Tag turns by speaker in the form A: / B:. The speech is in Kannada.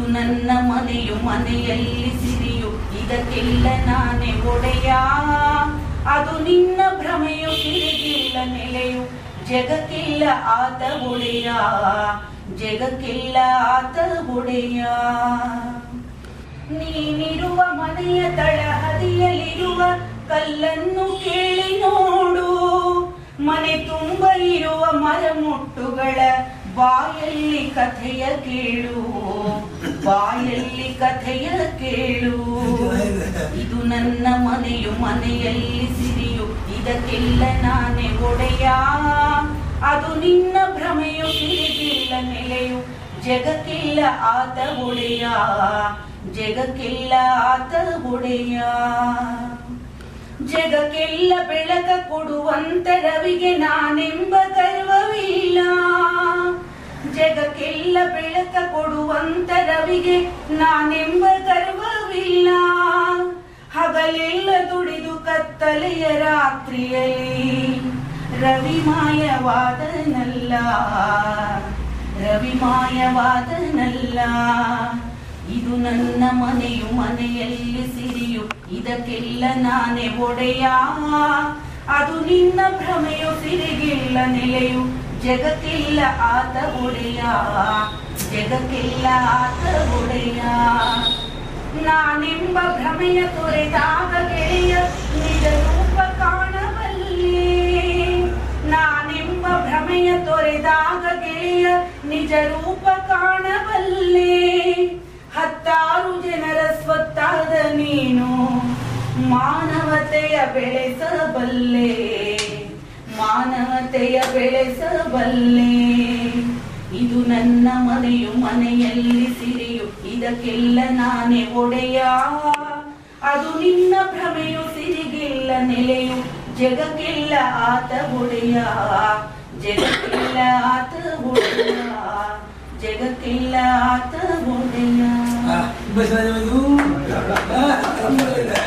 A: ನನ್ನ ಮನೆಯು ಮನೆಯಲ್ಲಿ ಸಿರಿಯು ಇದಕ್ಕೆಲ್ಲ ನಾನೇ ಒಡೆಯ ಅದು ನಿನ್ನ ಭ್ರಮೆಯು ಸಿರಿಗಿಲ್ಲ ನೆಲೆಯು ಜಗಕ್ಕಿಲ್ಲ ಆತ ಒಡೆಯ ಜಗಕ್ಕಿಲ್ಲ ಆತ ಒಡೆಯ ನೀನಿರುವ ಮನೆಯ ತಳಹದಿಯಲ್ಲಿರುವ ಕಲ್ಲನ್ನು ಕೇಳಿ ನೋಡು ಮನೆ ತುಂಬ ಇರುವ ಮರಮುಟ್ಟುಗಳ ಬಾಯಲ್ಲಿ ಕಥೆಯ ಕೇಳು ಬಾಯಲ್ಲಿ ಕಥೆಯ ಕೇಳು ಇದು ನನ್ನ ಮನೆಯು ಮನೆಯಲ್ಲಿ ಸಿರಿಯು ಇದಕ್ಕೆಲ್ಲ ನಾನೇ ಒಡೆಯ ಅದು ನಿನ್ನ ಭ್ರಮೆಯು ಸಿರಿಗಿಲ್ಲ ನೆಲೆಯು ಜಗಕ್ಕಿಲ್ಲ ಆತ ಒಡೆಯ ಜಗಕ್ಕಿಲ್ಲ ಆತ ಒಡೆಯ ಜಗಕ್ಕೆಲ್ಲ ಬೆಳಕ ಕೊಡುವಂತ ರವಿಗೆ ನಾನೆಂಬ ಗರ್ವವಿಲ್ಲ ಜಗಕ್ಕೆಲ್ಲ ಬೆಳಕ ಕೊಡುವಂತ ರವಿಗೆ ನಾನೆಂಬ ಗರ್ವವಿಲ್ಲ ಹಗಲೆಲ್ಲ ದುಡಿದು ಕತ್ತಲೆಯ ರಾತ್ರಿಯಲ್ಲಿ ರವಿ ಮಾಯವಾದನಲ್ಲ ರವಿ ಮಾಯವಾದನಲ್ಲ ಇದು ನನ್ನ ಮನೆಯು ಮನೆಯಲ್ಲಿ ಸಿರಿಯು ಇದಕ್ಕೆಲ್ಲ ನಾನೇ ಒಡೆಯ ಅದು ನಿನ್ನ ಭ್ರಮೆಯು ಸಿರಿಗಿಲ್ಲ ನೆಲೆಯು ಜಗಕ್ಕಿಲ್ಲ ಆತ ಒಡೆಯ ಜಗಕ್ಕಿಲ್ಲ ಆತ ಒಡೆಯ ನಾನೆಂಬ ಭ್ರಮೆಯ ತೊರೆದಾಗ ಗೆಳೆಯ ನಿಜ ರೂಪ ಕಾಣಬಲ್ಲೆ ನಾನೆಂಬ ಭ್ರಮೆಯ ತೊರೆದಾಗ ಗೆಳೆಯ ನಿಜ ರೂಪ ಕಾಣಬಲ್ಲೆ ಹತ್ತಾರು ಜನರ ಸ್ವತ್ತಾದ ನೀನು ಮಾನವತೆಯ ಬೆಳೆಸಬಲ್ಲೆ ಮಾನವತೆಯ ಬೆಳೆಸಬಲ್ಲೆ ಇದು ನನ್ನ ಮನೆಯು ಮನೆಯಲ್ಲಿ ಸಿರಿಯು ಇದಕ್ಕೆಲ್ಲ ನಾನೇ ಒಡೆಯ ಅದು ನಿನ್ನ ಭ್ರಮೆಯು ಸಿರಿಗಿಲ್ಲ ನೆಲೆಯು ಜಗಕ್ಕೆಲ್ಲ ಆತ ಒಡೆಯ ಜಗಕ್ಕೆಲ್ಲ ಆತ ಒಡೆಯ ಜಗಕ್ಕೆಲ್ಲ ಆತ ಒಡೆಯ